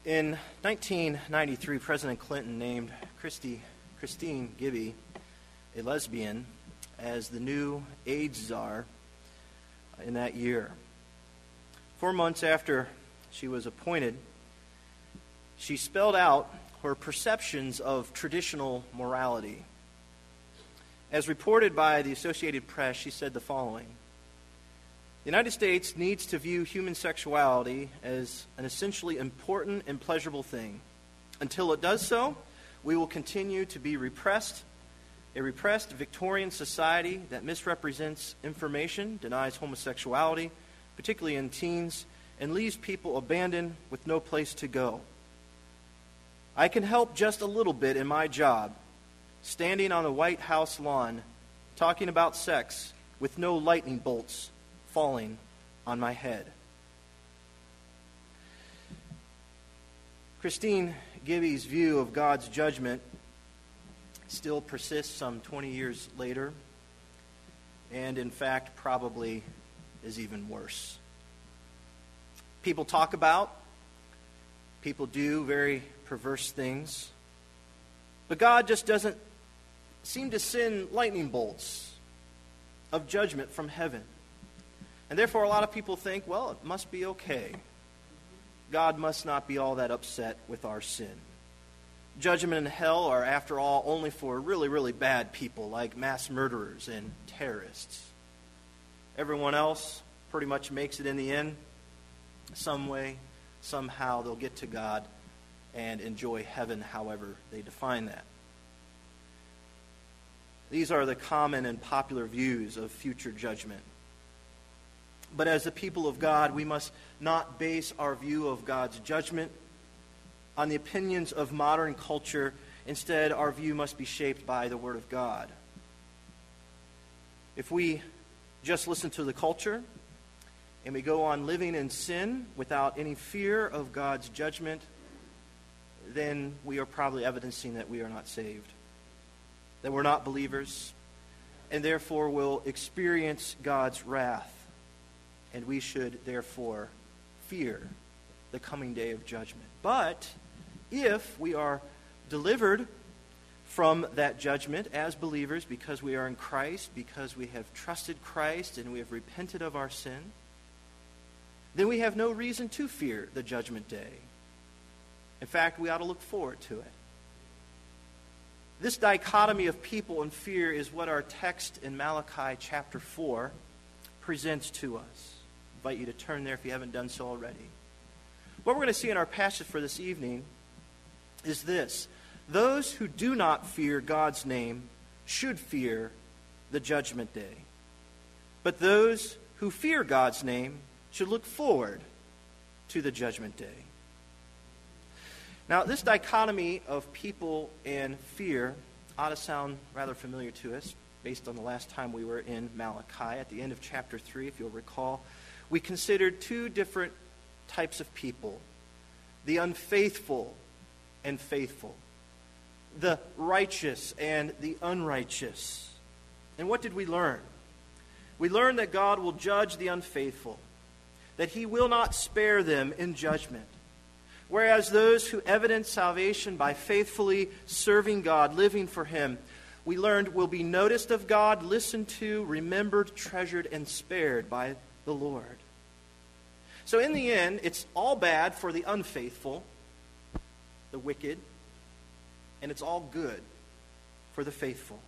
In 1993, President Clinton named Christine Gibby, a lesbian, as the new AIDS czar in that year. 4 months after she was appointed, she spelled out her perceptions of traditional morality. As reported by the Associated Press, she said the following: "The United States needs to view human sexuality as an essentially important and pleasurable thing. Until it does so, we will continue to be a repressed Victorian society that misrepresents information, denies homosexuality, particularly in teens, and leaves people abandoned with no place to go. I can help just a little bit in my job, standing on the White House lawn, talking about sex with no lightning bolts falling on my head." Christine Gibby's view of God's judgment still persists some 20 years later, and in fact probably is even worse. People talk about, people do very perverse things, but God just doesn't seem to send lightning bolts of judgment from heaven. And therefore a lot of people think, well, it must be okay. God must not be all that upset with our sin. Judgment and hell are, after all, only for really, really bad people like mass murderers and terrorists. Everyone else pretty much makes it in the end. Some way, somehow, they'll get to God and enjoy heaven however they define that. These are the common and popular views of future judgment. But as the people of God, we must not base our view of God's judgment on the opinions of modern culture. Instead, our view must be shaped by the Word of God. If we just listen to the culture and we go on living in sin without any fear of God's judgment, then we are probably evidencing that we are not saved, that we're not believers, and therefore will experience God's wrath. And we should therefore fear the coming day of judgment. But if we are delivered from that judgment as believers because we are in Christ, because we have trusted Christ and we have repented of our sin, then we have no reason to fear the judgment day. In fact, we ought to look forward to it. This dichotomy of people and fear is what our text in Malachi chapter 4 presents to us. I invite you to turn there if you haven't done so already. What we're going to see in our passage for this evening is this: those who do not fear God's name should fear the judgment day. But those who fear God's name should look forward to the judgment day. Now, this dichotomy of people and fear ought to sound rather familiar to us based on the last time we were in Malachi. At the end of chapter 3, if you'll recall, we considered two different types of people: the unfaithful and faithful, the righteous and the unrighteous. And what did we learn? We learned that God will judge the unfaithful, that He will not spare them in judgment. Whereas those who evidence salvation by faithfully serving God, living for Him, we learned will be noticed of God, listened to, remembered, treasured, and spared by the Lord. So in the end, it's all bad for the unfaithful, the wicked, and it's all good for the faithful.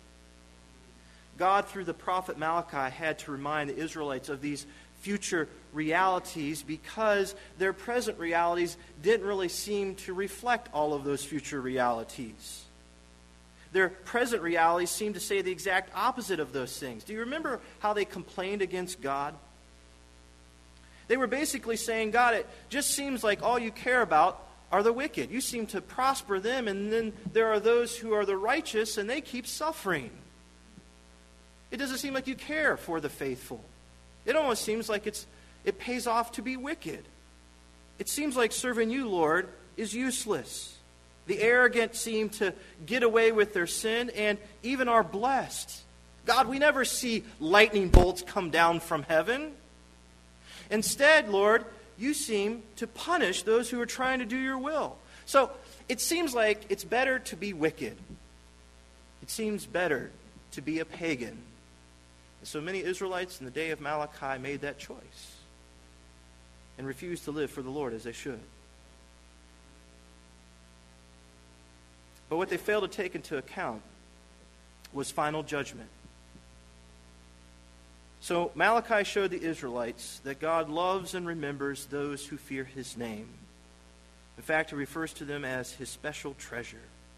God, through the prophet Malachi, had to remind the Israelites of these future realities because their present realities didn't really seem to reflect all of those future realities. Their present realities seemed to say the exact opposite of those things. Do you remember how they complained against God? They were basically saying, God, it just seems like all you care about are the wicked. You seem to prosper them, and then there are those who are the righteous, and they keep suffering. It doesn't seem like you care for the faithful. It almost seems like it pays off to be wicked. It seems like serving you, Lord, is useless. The arrogant seem to get away with their sin and even are blessed. God, we never see lightning bolts come down from heaven. Instead, Lord, you seem to punish those who are trying to do your will. So it seems like it's better to be wicked. It seems better to be a pagan. And so many Israelites in the day of Malachi made that choice and refused to live for the Lord as they should. But what they failed to take into account was final judgment. So Malachi showed the Israelites that God loves and remembers those who fear his name. In fact, he refers to them as his special treasure.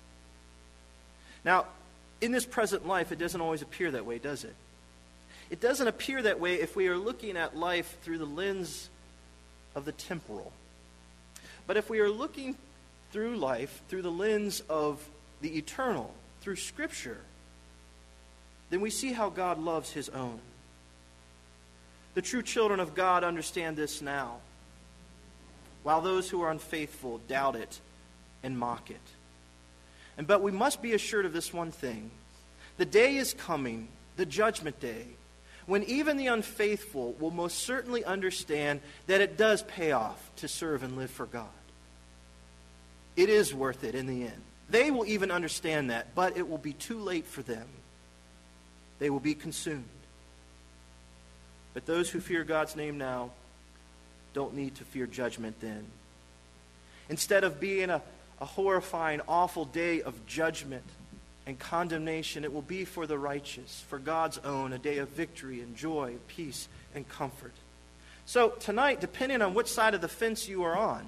Now, in this present life, it doesn't always appear that way, does it? It doesn't appear that way if we are looking at life through the lens of the temporal. But if we are looking through life through the lens of the eternal, through Scripture, then we see how God loves his own. The true children of God understand this now, while those who are unfaithful doubt it and mock it. But we must be assured of this one thing. The day is coming, the judgment day, when even the unfaithful will most certainly understand that it does pay off to serve and live for God. It is worth it in the end. They will even understand that, but it will be too late for them. They will be consumed. But those who fear God's name now don't need to fear judgment then. Instead of being a horrifying, awful day of judgment and condemnation, it will be for the righteous, for God's own, a day of victory and joy, peace and comfort. So tonight, depending on which side of the fence you are on,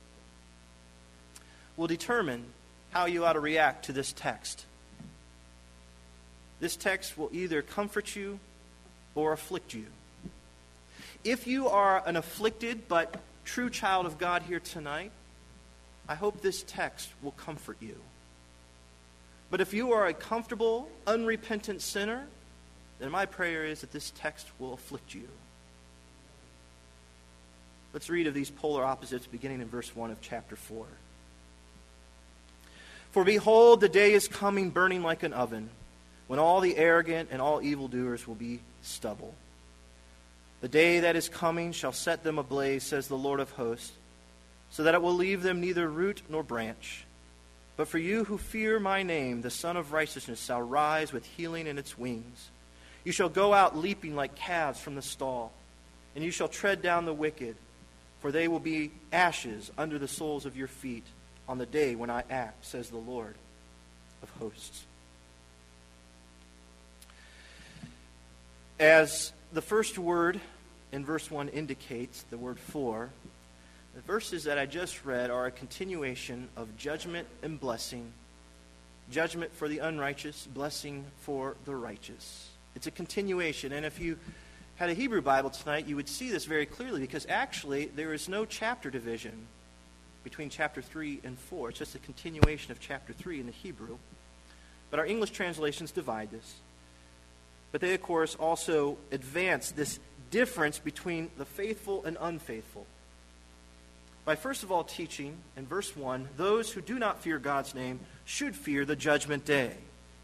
will determine how you ought to react to this text. This text will either comfort you or afflict you. If you are an afflicted but true child of God here tonight, I hope this text will comfort you. But if you are a comfortable, unrepentant sinner, then my prayer is that this text will afflict you. Let's read of these polar opposites beginning in verse 1 of chapter 4. For behold, the day is coming burning like an oven, when all the arrogant and all evildoers will be stubble. The day that is coming shall set them ablaze, says the Lord of hosts, so that it will leave them neither root nor branch. But for you who fear my name, the Son of Righteousness shall rise with healing in its wings. You shall go out leaping like calves from the stall, and you shall tread down the wicked, for they will be ashes under the soles of your feet on the day when I act, says the Lord of hosts. As the first word in verse 1 indicates, the word for, the verses that I just read are a continuation of judgment and blessing. Judgment for the unrighteous, blessing for the righteous. It's a continuation. And if you had a Hebrew Bible tonight, you would see this very clearly, because actually there is no chapter division between chapter 3 and 4. It's just a continuation of chapter 3 in the Hebrew. But our English translations divide this. But they, of course, also advance this difference between the faithful and unfaithful by first of all teaching, in verse 1, those who do not fear God's name should fear the judgment day.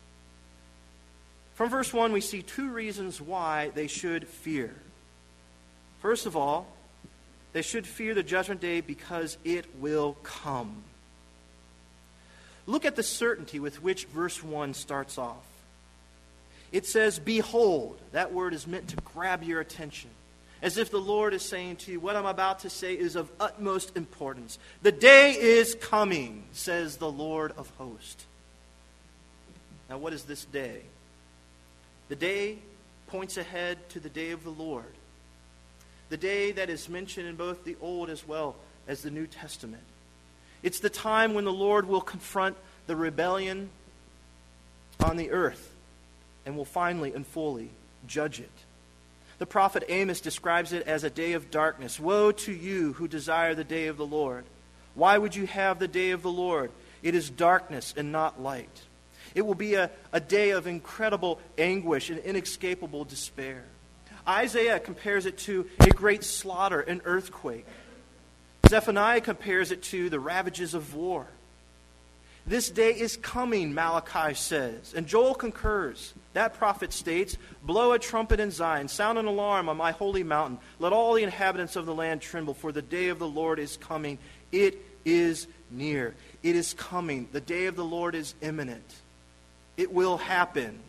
From verse 1, we see two reasons why they should fear. First of all, they should fear the judgment day because it will come. Look at the certainty with which verse 1 starts off. It says, behold. That word is meant to grab your attention, as if the Lord is saying to you, what I'm about to say is of utmost importance. The day is coming, says the Lord of hosts. Now, what is this day? The day points ahead to the day of the Lord. The day that is mentioned in both the Old as well as the New Testament. It's the time when the Lord will confront the rebellion on the earth and will finally and fully judge it. The prophet Amos describes it as a day of darkness. Woe to you who desire the day of the Lord. Why would you have the day of the Lord? It is darkness and not light. It will be a day of incredible anguish and inescapable despair. Isaiah compares it to a great slaughter, an earthquake. Zephaniah compares it to the ravages of war. This day is coming, Malachi says. And Joel concurs. That prophet states, blow a trumpet in Zion, sound an alarm on my holy mountain. Let all the inhabitants of the land tremble, for the day of the Lord is coming. It is near. It is coming. The day of the Lord is imminent. It will happen.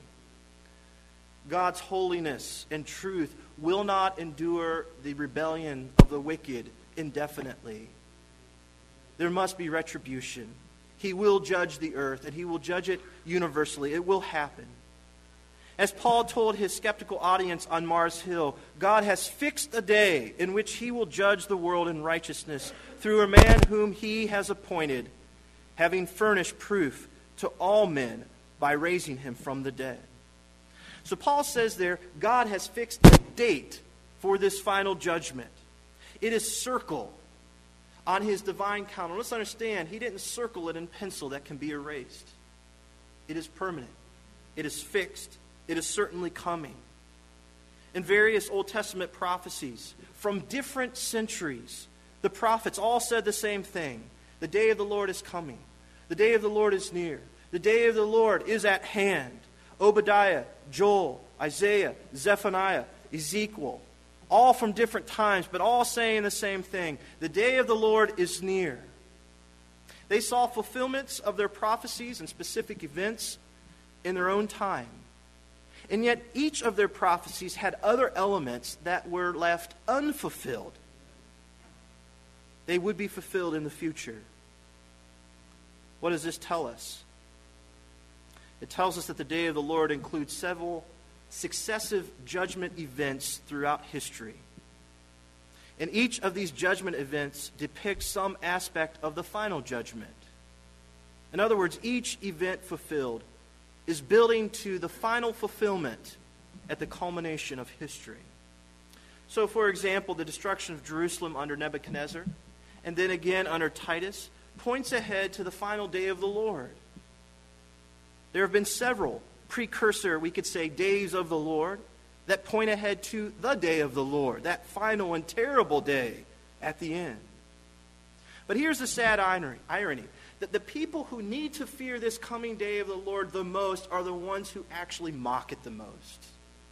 God's holiness and truth will not endure the rebellion of the wicked indefinitely. There must be retribution. He will judge the earth, and he will judge it universally. It will happen. As Paul told his skeptical audience on Mars Hill, God has fixed a day in which he will judge the world in righteousness through a man whom he has appointed, having furnished proof to all men by raising him from the dead. So Paul says there, God has fixed a date for this final judgment. It is circled on his divine calendar. Let's understand, he didn't circle it in pencil that can be erased. It is permanent. It is fixed. It is certainly coming. In various Old Testament prophecies from different centuries, the prophets all said the same thing. The day of the Lord is coming. The day of the Lord is near. The day of the Lord is at hand. Obadiah, Joel, Isaiah, Zephaniah, Ezekiel, all from different times, but all saying the same thing. The day of the Lord is near. They saw fulfillments of their prophecies and specific events in their own time. And yet each of their prophecies had other elements that were left unfulfilled. They would be fulfilled in the future. What does this tell us? It tells us that the day of the Lord includes several successive judgment events throughout history. And each of these judgment events depicts some aspect of the final judgment. In other words, each event fulfilled is building to the final fulfillment at the culmination of history. So, for example, the destruction of Jerusalem under Nebuchadnezzar, and then again under Titus, points ahead to the final day of the Lord. There have been several precursor, we could say, days of the Lord that point ahead to the day of the Lord, that final and terrible day at the end. But here's the sad irony, that the people who need to fear this coming day of the Lord the most are the ones who actually mock it the most.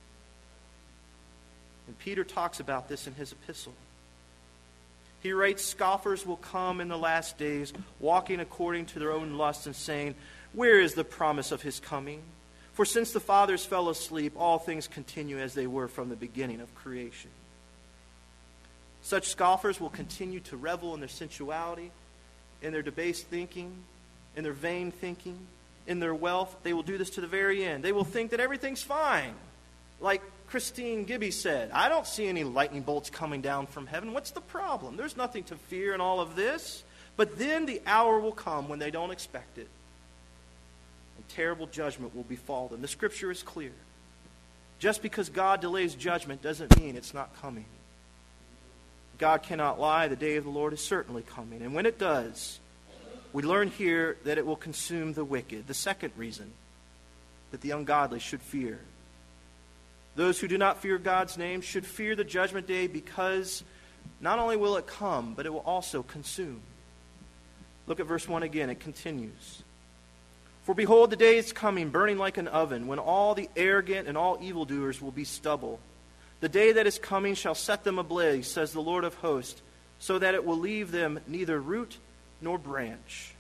And Peter talks about this in his epistle. He writes, scoffers will come in the last days, walking according to their own lusts and saying, where is the promise of his coming? For since the fathers fell asleep, all things continue as they were from the beginning of creation. Such scoffers will continue to revel in their sensuality, in their debased thinking, in their vain thinking, in their wealth. They will do this to the very end. They will think that everything's fine. Like Christine Gibby said, I don't see any lightning bolts coming down from heaven. What's the problem? There's nothing to fear in all of this. But then the hour will come when they don't expect it. And terrible judgment will befall them. The scripture is clear. Just because God delays judgment doesn't mean it's not coming. God cannot lie. The day of the Lord is certainly coming. And when it does, we learn here that it will consume the wicked. The second reason that the ungodly should fear. Those who do not fear God's name should fear the judgment day, because not only will it come, but it will also consume. Look at verse 1 again. It continues. For behold, the day is coming, burning like an oven, when all the arrogant and all evildoers will be stubble. The day that is coming shall set them ablaze, says the Lord of hosts, so that it will leave them neither root nor branch.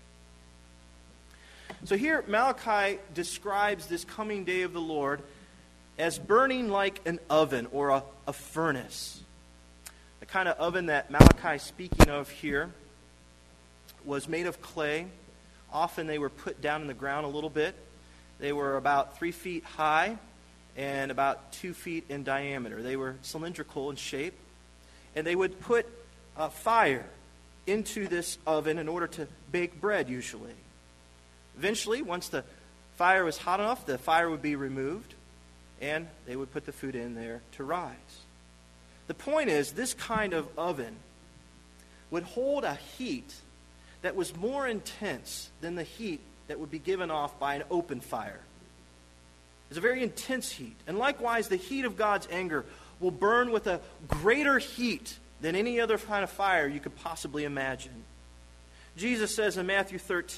So here Malachi describes this coming day of the Lord as burning like an oven or a furnace. The kind of oven that Malachi is speaking of here was made of clay. Often they were put down in the ground a little bit. They were about 3 feet high and about 2 feet in diameter. They were cylindrical in shape. And they would put fire into this oven in order to bake bread, usually. Eventually, once the fire was hot enough, the fire would be removed, and they would put the food in there to rise. The point is, this kind of oven would hold a heat that was more intense than the heat that would be given off by an open fire. It's a very intense heat. And likewise, the heat of God's anger will burn with a greater heat than any other kind of fire you could possibly imagine. Jesus says in Matthew 13,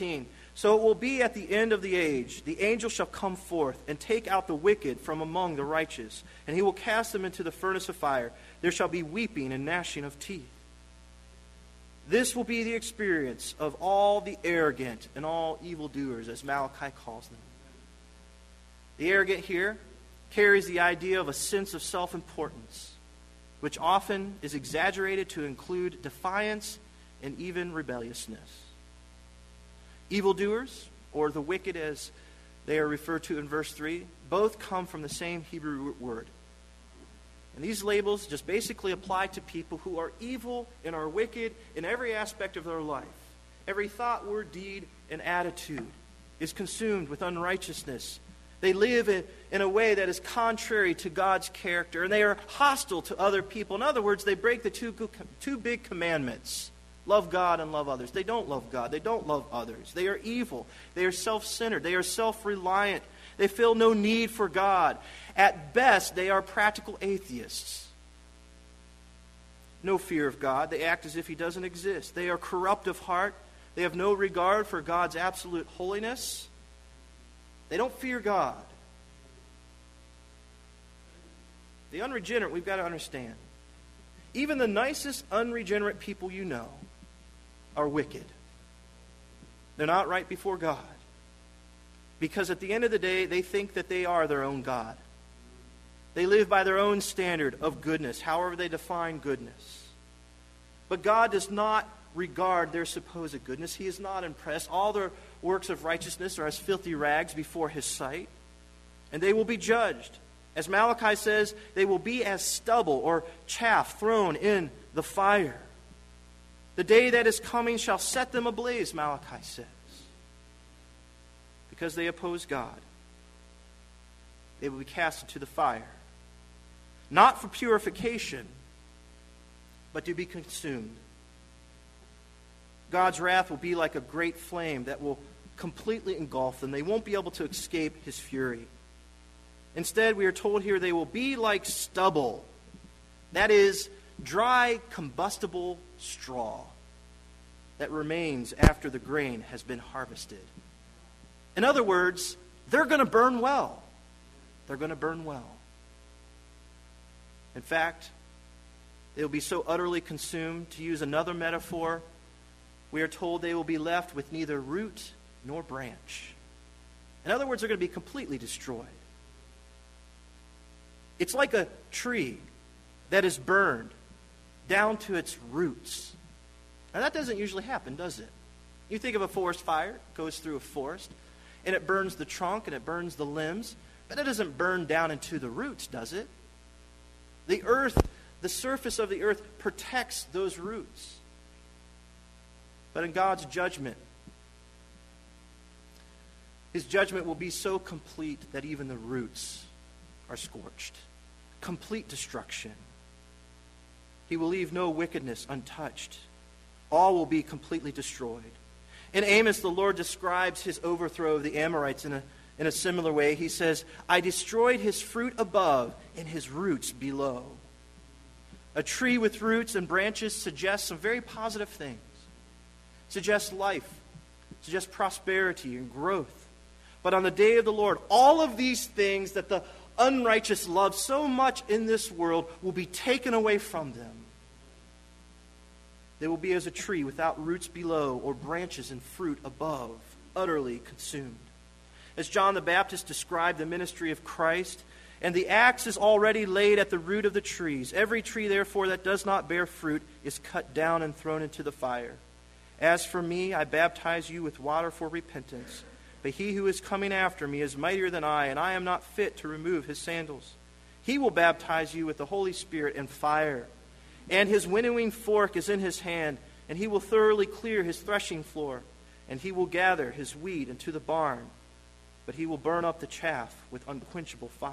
So it will be at the end of the age, the angel shall come forth and take out the wicked from among the righteous, and he will cast them into the furnace of fire. There shall be weeping and gnashing of teeth. This will be the experience of all the arrogant and all evildoers, as Malachi calls them. The arrogant here carries the idea of a sense of self-importance, which often is exaggerated to include defiance and even rebelliousness. Evildoers, or the wicked as they are referred to in verse 3, both come from the same Hebrew word. And these labels just basically apply to people who are evil and are wicked in every aspect of their life. Every thought, word, deed, and attitude is consumed with unrighteousness. They live in a way that is contrary to God's character, and they are hostile to other people. In other words, they break the two big commandments. Love God and love others. They don't love God. They don't love others. They are evil. They are self-centered. They are self-reliant. They feel no need for God. At best, they are practical atheists. No fear of God. They act as if He doesn't exist. They are corrupt of heart. They have no regard for God's absolute holiness. They don't fear God. The unregenerate, we've got to understand. Even the nicest unregenerate people you know are wicked. They're not right before God. Because at the end of the day, they think that they are their own God. They live by their own standard of goodness, however they define goodness. But God does not regard their supposed goodness. He is not impressed. All their works of righteousness are as filthy rags before His sight. And they will be judged. As Malachi says, they will be as stubble or chaff thrown in the fire. The day that is coming shall set them ablaze, Malachi says. Because they oppose God. They will be cast into the fire. Not for purification, but to be consumed. God's wrath will be like a great flame that will completely engulf them. They won't be able to escape His fury. Instead, we are told here they will be like stubble. That is, dry, combustible straw that remains after the grain has been harvested. In other words, they're going to burn well. They're going to burn well. In fact, they will be so utterly consumed. To use another metaphor, we are told they will be left with neither root nor branch. In other words, they're going to be completely destroyed. It's like a tree that is burned down to its roots. Now, that doesn't usually happen, does it? You think of a forest fire, it goes through a forest, and it burns the trunk and it burns the limbs, but it doesn't burn down into the roots, does it? The earth, the surface of the earth protects those roots. But in God's judgment, His judgment will be so complete that even the roots are scorched. Complete destruction. He will leave no wickedness untouched. All will be completely destroyed. In Amos, the Lord describes His overthrow of the Amorites in a similar way. He says, I destroyed his fruit above and his roots below. A tree with roots and branches suggests some very positive things. Suggests life. Suggests prosperity and growth. But on the day of the Lord, all of these things that the unrighteous love so much in this world will be taken away from them. They will be as a tree without roots below or branches and fruit above, utterly consumed. As John the Baptist described the ministry of Christ, and the axe is already laid at the root of the trees. Every tree, therefore, that does not bear fruit is cut down and thrown into the fire. As for me, I baptize you with water for repentance. But he who is coming after me is mightier than I, and I am not fit to remove his sandals. He will baptize you with the Holy Spirit and fire. And his winnowing fork is in his hand, and he will thoroughly clear his threshing floor, and he will gather his wheat into the barn, but he will burn up the chaff with unquenchable fire.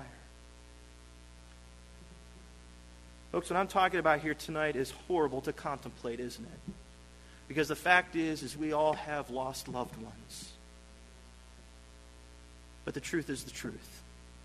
Folks, what I'm talking about here tonight is horrible to contemplate, isn't it? Because the fact is we all have lost loved ones. But the truth is the truth.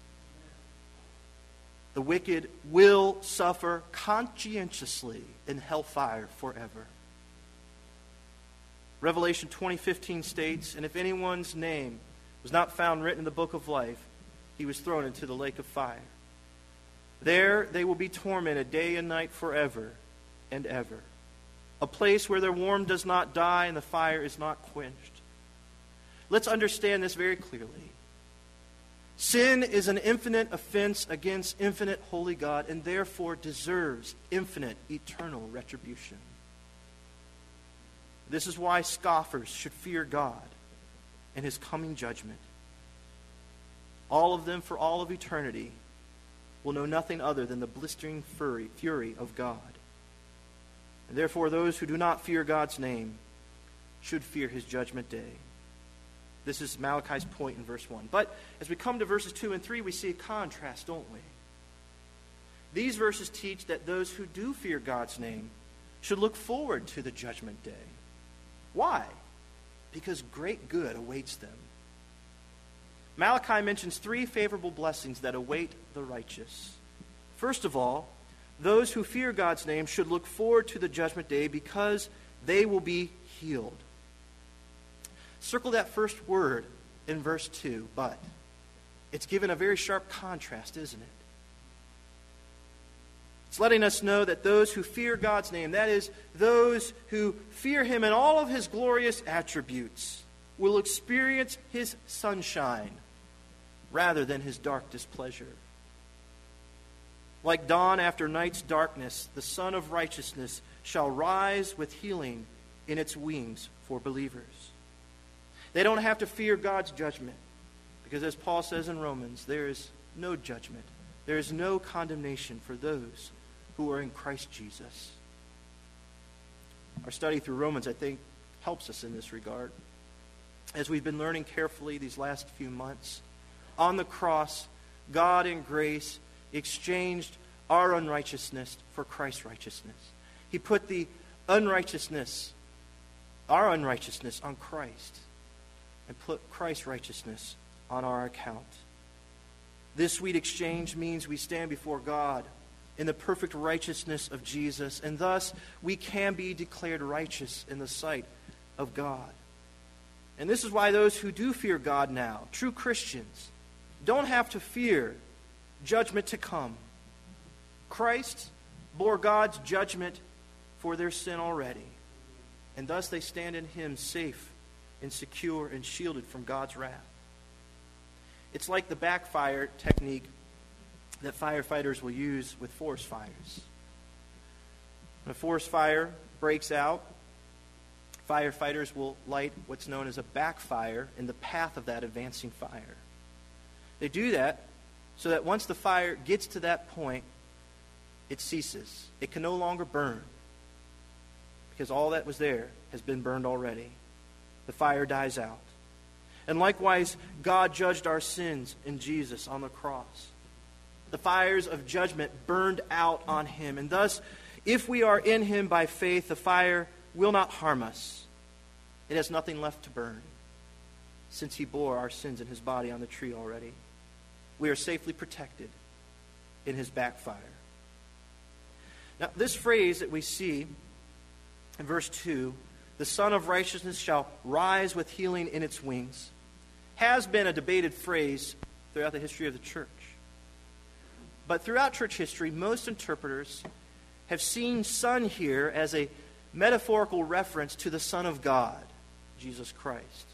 The wicked will suffer conscientiously in hellfire forever. Revelation 20:15 states, "And if anyone's name was not found written in the book of life, he was thrown into the lake of fire. There they will be tormented day and night forever and ever. A place where their warmth does not die and the fire is not quenched." Let's understand this very clearly. Sin is an infinite offense against infinite holy God and therefore deserves infinite eternal retribution. This is why scoffers should fear God and His coming judgment. All of them for all of eternity will know nothing other than the blistering fury of God. And therefore those who do not fear God's name should fear His judgment day. This is Malachi's point in verse 1. But as we come to verses 2 and 3, we see a contrast, don't we? These verses teach that those who do fear God's name should look forward to the judgment day. Why? Because great good awaits them. Malachi mentions 3 favorable blessings that await the righteous. First of all, those who fear God's name should look forward to the judgment day because they will be healed. Circle that first word in verse 2, but. It's given a very sharp contrast, isn't it? It's letting us know that those who fear God's name, that is, those who fear Him in all of His glorious attributes, will experience His sunshine rather than His dark displeasure. Like dawn after night's darkness, the Sun of Righteousness shall rise with healing in its wings for believers. They don't have to fear God's judgment because, as Paul says in Romans, there is no judgment. There is no condemnation for those who are in Christ Jesus. Our study through Romans, I think, helps us in this regard. As we've been learning carefully these last few months, on the cross, God in grace exchanged our unrighteousness for Christ's righteousness. He put the unrighteousness, our unrighteousness, on Christ and put Christ's righteousness on our account. This sweet exchange means we stand before God in the perfect righteousness of Jesus, and thus we can be declared righteous in the sight of God. And this is why those who do fear God now, true Christians, don't have to fear judgment to come. Christ bore God's judgment for their sin already, and thus they stand in Him safe and secure and shielded from God's wrath. It's like the backfire technique that firefighters will use with forest fires. When a forest fire breaks out, firefighters will light what's known as a backfire in the path of that advancing fire. They do that so that once the fire gets to that point, it ceases. It can no longer burn because all that was there has been burned already. The fire dies out. And likewise, God judged our sins in Jesus on the cross. The fires of judgment burned out on Him. And thus, if we are in Him by faith, the fire will not harm us. It has nothing left to burn, since He bore our sins in His body on the tree already. We are safely protected in His backfire. Now, this phrase that we see in verse 2, the Sun of Righteousness shall rise with healing in its wings, has been a debated phrase throughout the history of the church. But throughout church history, most interpreters have seen sun here as a metaphorical reference to the Son of God, Jesus Christ.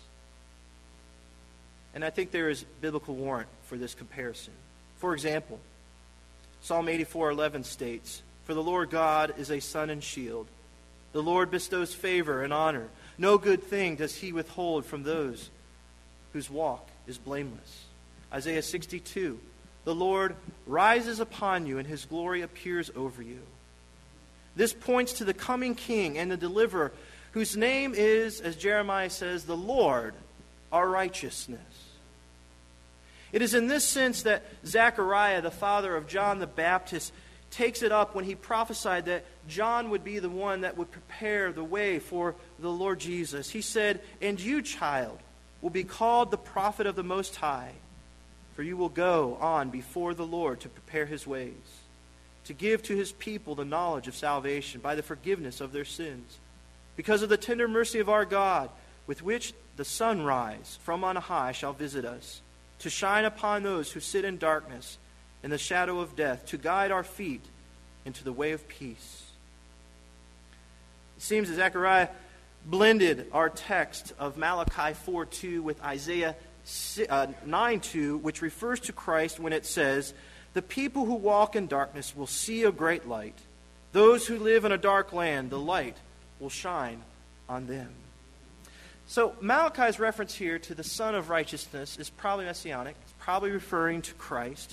And I think there is biblical warrant for this comparison. For example, Psalm 84:11 states, "For the Lord God is a sun and shield. The Lord bestows favor and honor. No good thing does He withhold from those whose walk is blameless." Isaiah 62, "The Lord rises upon you, and His glory appears over you." This points to the coming King and the deliverer, whose name is, as Jeremiah says, the Lord, our righteousness. It is in this sense that Zechariah, the father of John the Baptist, takes it up when he prophesied that John would be the one that would prepare the way for the Lord Jesus. He said, "And you, child, will be called the prophet of the Most High, for you will go on before the Lord to prepare His ways, to give to His people the knowledge of salvation by the forgiveness of their sins, because of the tender mercy of our God, with which the sunrise from on high shall visit us, to shine upon those who sit in darkness, in the shadow of death, to guide our feet into the way of peace. It seems that Zechariah blended our text of Malachi 4:2 with Isaiah 9:2, which refers to Christ when it says, "The people who walk in darkness will see a great light. Those who live in a dark land, the light will shine on them." So Malachi's reference here to the Son of Righteousness is probably messianic. It's probably referring to Christ.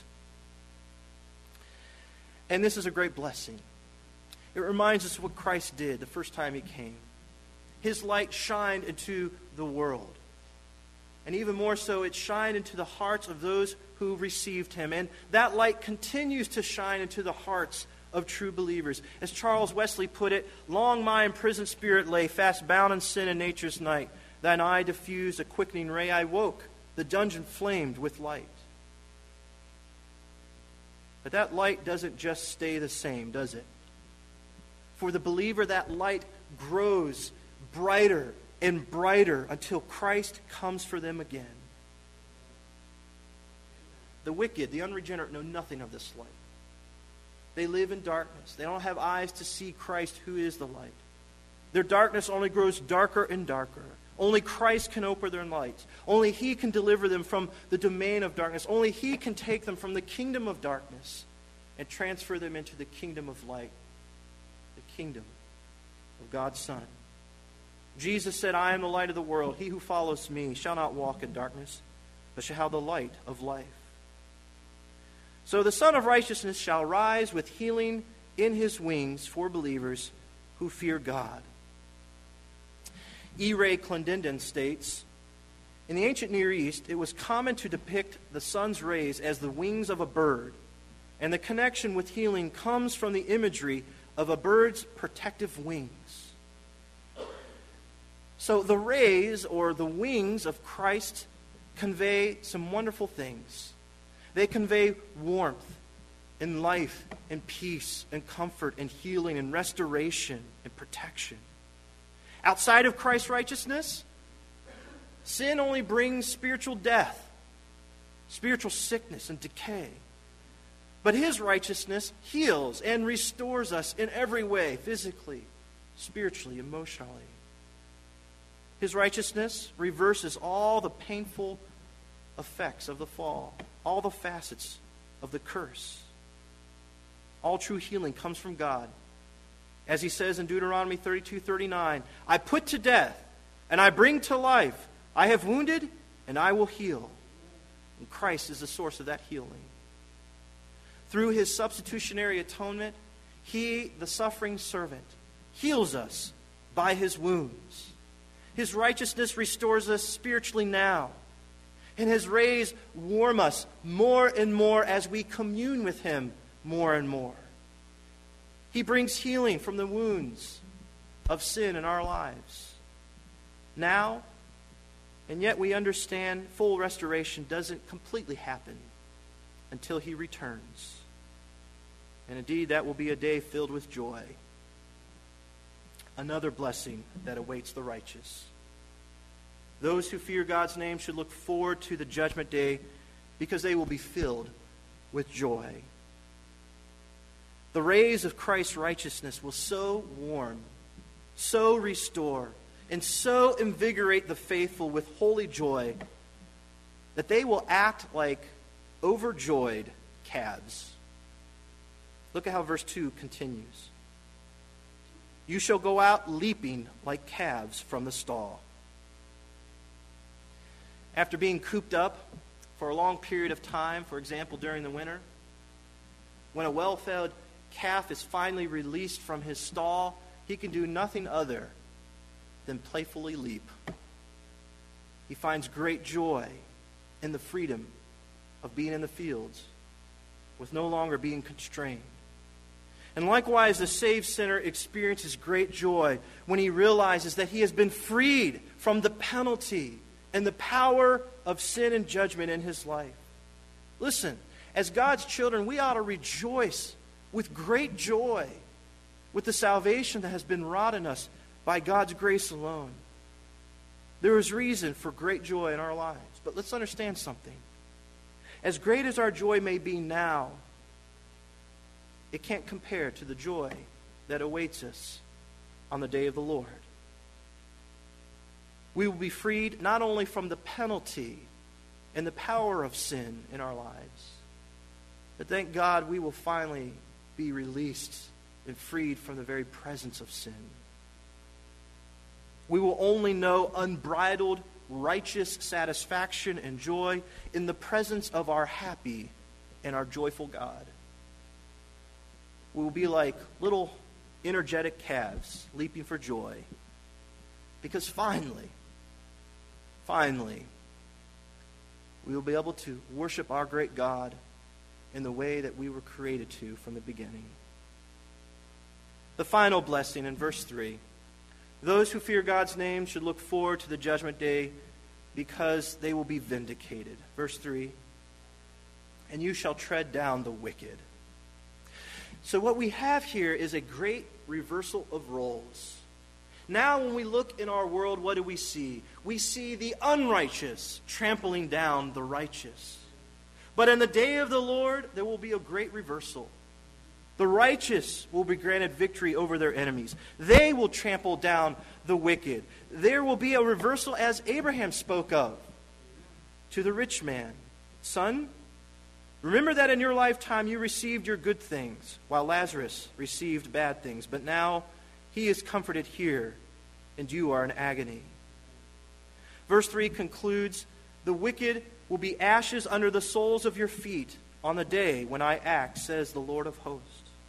And this is a great blessing. It reminds us what Christ did the first time he came. His light shined into the world. And even more so, it shined into the hearts of those who received him. And that light continues to shine into the hearts of true believers. As Charles Wesley put it, "Long my imprisoned spirit lay, fast bound in sin and nature's night. Thine eye diffused a quickening ray. I woke, the dungeon flamed with light." But that light doesn't just stay the same, does it? For the believer, that light grows brighter and brighter until Christ comes for them again. The wicked, the unregenerate, know nothing of this light. They live in darkness. They don't have eyes to see Christ, who is the light. Their darkness only grows darker and darker. Only Christ can open their light. Only He can deliver them from the domain of darkness. Only He can take them from the kingdom of darkness and transfer them into the kingdom of light, the kingdom of God's Son. Jesus said, "I am the light of the world. He who follows me shall not walk in darkness, but shall have the light of life." So the Son of Righteousness shall rise with healing in His wings for believers who fear God. E. Ray Clendenden states, "In the ancient Near East, it was common to depict the sun's rays as the wings of a bird, and the connection with healing comes from the imagery of a bird's protective wings." So the rays or the wings of Christ convey some wonderful things. They convey warmth and life and peace and comfort and healing and restoration and protection. Outside of Christ's righteousness, sin only brings spiritual death, spiritual sickness and decay. But His righteousness heals and restores us in every way, physically, spiritually, emotionally. His righteousness reverses all the painful effects of the fall, all the facets of the curse. All true healing comes from God. As He says in Deuteronomy 32:39, "I put to death, and I bring to life. I have wounded, and I will heal." And Christ is the source of that healing. Through His substitutionary atonement, He, the suffering servant, heals us by His wounds. His righteousness restores us spiritually now. And His rays warm us more and more as we commune with Him more and more. He brings healing from the wounds of sin in our lives now, and yet we understand full restoration doesn't completely happen until He returns. And indeed, that will be a day filled with joy. Another blessing that awaits the righteous. Those who fear God's name should look forward to the judgment day because they will be filled with joy. The rays of Christ's righteousness will so warm, so restore, and so invigorate the faithful with holy joy that they will act like overjoyed calves. Look at how verse 2 continues. "You shall go out leaping like calves from the stall." After being cooped up for a long period of time, for example, during the winter, when a well-fed calf is finally released from his stall, he can do nothing other than playfully leap. He finds great joy in the freedom of being in the fields with no longer being constrained. And likewise, the saved sinner experiences great joy when he realizes that he has been freed from the penalty and the power of sin and judgment in his life. Listen, as God's children, we ought to rejoice with great joy with the salvation that has been wrought in us by God's grace alone. There is reason for great joy in our lives. But let's understand something. As great as our joy may be now, it can't compare to the joy that awaits us on the day of the Lord. We will be freed not only from the penalty and the power of sin in our lives, but thank God we will finally be released and freed from the very presence of sin. We will only know unbridled, righteous satisfaction and joy in the presence of our happy and our joyful God. We will be like little energetic calves leaping for joy, because finally, we will be able to worship our great God in the way that we were created to from the beginning. The final blessing in verse 3. Those who fear God's name should look forward to the judgment day, because they will be vindicated. Verse 3. And you shall tread down the wicked. So what we have here is a great reversal of roles. Now when we look in our world, what do we see? We see the unrighteous trampling down the righteous. But in the day of the Lord, there will be a great reversal. The righteous will be granted victory over their enemies. They will trample down the wicked. There will be a reversal, as Abraham spoke of to the rich man. Son, remember that in your lifetime you received your good things, while Lazarus received bad things. But now he is comforted here, and you are in agony. Verse 3 concludes, the wicked will be ashes under the soles of your feet on the day when I act, says the Lord of hosts.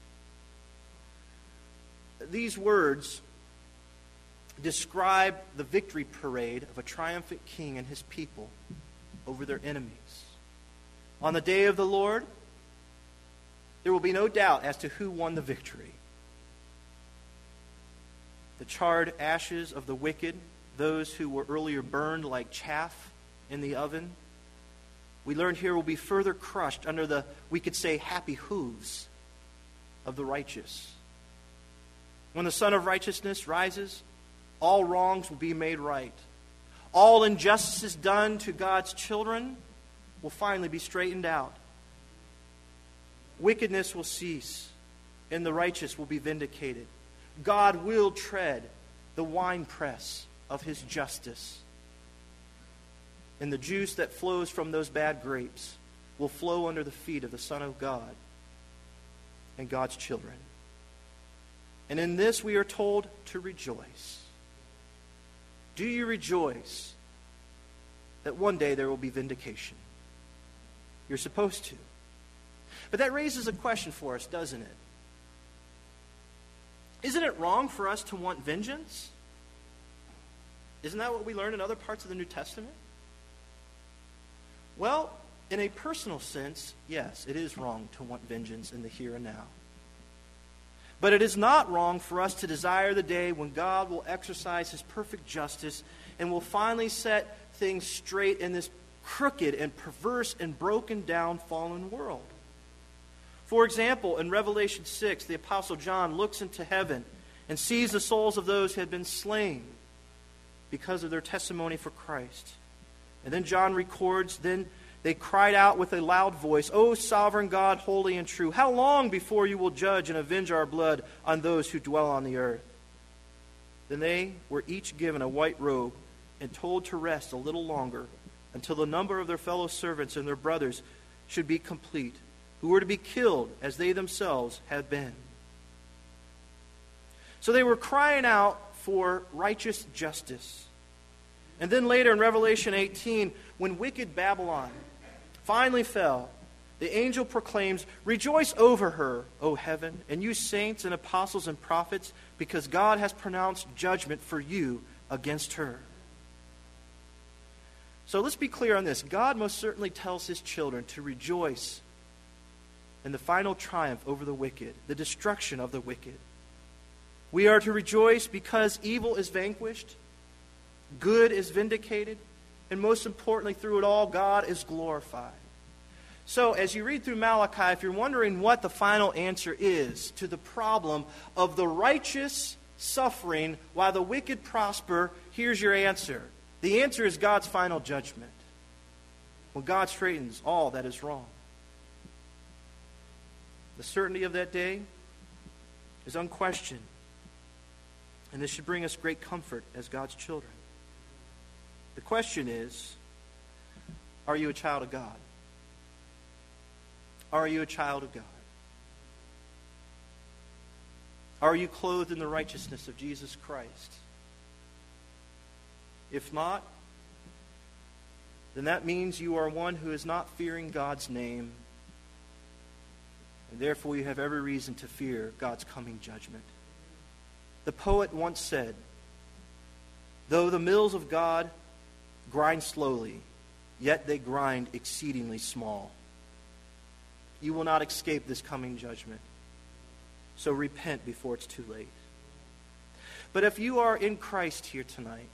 These words describe the victory parade of a triumphant king and his people over their enemies. On the day of the Lord, there will be no doubt as to who won the victory. The charred ashes of the wicked, those who were earlier burned like chaff in the oven, we learned here will be further crushed under the, we could say, happy hooves of the righteous. When the Son of Righteousness rises, all wrongs will be made right. All injustices done to God's children will finally be straightened out. Wickedness will cease, and the righteous will be vindicated. God will tread the winepress of his justice. And the juice that flows from those bad grapes will flow under the feet of the Son of God and God's children. And in this we are told to rejoice. Do you rejoice that one day there will be vindication? You're supposed to. But that raises a question for us, doesn't it? Isn't it wrong for us to want vengeance? Isn't that what we learn in other parts of the New Testament? Well, in a personal sense, yes, it is wrong to want vengeance in the here and now. But it is not wrong for us to desire the day when God will exercise his perfect justice and will finally set things straight in this crooked and perverse and broken down fallen world. For example, in Revelation 6, the Apostle John looks into heaven and sees the souls of those who had been slain because of their testimony for Christ. And then John records, then they cried out with a loud voice, O sovereign God, holy and true, how long before you will judge and avenge our blood on those who dwell on the earth? Then they were each given a white robe and told to rest a little longer until the number of their fellow servants and their brothers should be complete, who were to be killed as they themselves had been. So they were crying out for righteous justice. And then later in Revelation 18, when wicked Babylon finally fell, the angel proclaims, rejoice over her, O heaven, and you saints and apostles and prophets, because God has pronounced judgment for you against her. So let's be clear on this. God most certainly tells his children to rejoice in the final triumph over the wicked, the destruction of the wicked. We are to rejoice because evil is vanquished, good is vindicated, and most importantly, through it all, God is glorified. So, as you read through Malachi, if you're wondering what the final answer is to the problem of the righteous suffering while the wicked prosper, here's your answer. The answer is God's final judgment, when God straightens all that is wrong. The certainty of that day is unquestioned, and this should bring us great comfort as God's children. The question is, are you a child of God? Are you a child of God? Are you clothed in the righteousness of Jesus Christ? If not, then that means you are one who is not fearing God's name, and therefore you have every reason to fear God's coming judgment. The poet once said, "Though the mills of God grind slowly, yet they grind exceedingly small." You will not escape this coming judgment. So repent before it's too late. But if you are in Christ here tonight,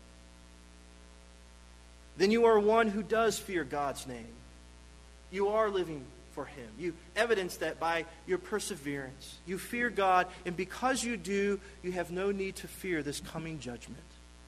then you are one who does fear God's name. You are living for Him. You evidence that by your perseverance. You fear God, and because you do, you have no need to fear this coming judgment.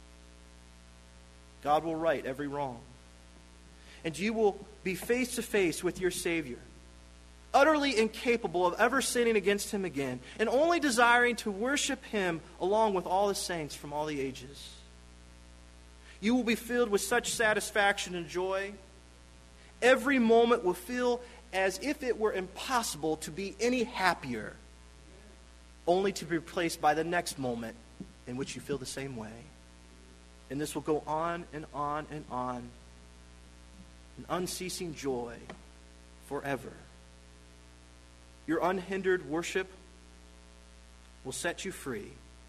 God will right every wrong. And you will be face to face with your Savior, utterly incapable of ever sinning against Him again, and only desiring to worship Him along with all the saints from all the ages. You will be filled with such satisfaction and joy. Every moment will feel as if it were impossible to be any happier, only to be replaced by the next moment in which you feel the same way. And this will go on and on and on, an unceasing joy forever. Your unhindered worship will set you free.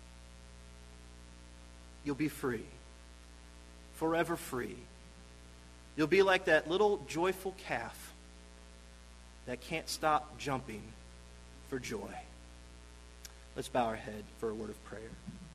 You'll be free. Forever free. You'll be like that little joyful calf that can't stop jumping for joy. Let's bow our head for a word of prayer.